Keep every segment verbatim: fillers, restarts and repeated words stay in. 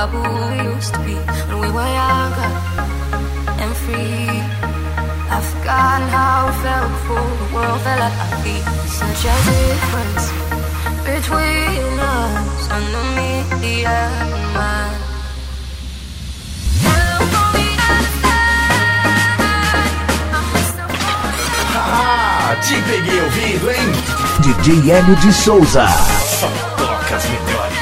about who we used to be when we were younger and free. I've forgotten how it felt before the world fell at our feet. Such a difference between us underneath the mind. Ah, te peguei ouvindo, hein? D J Hélio de Souza. Só toca as melhores.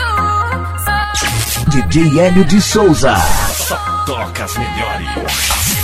D J Hélio de Souza. Só toca as melhores.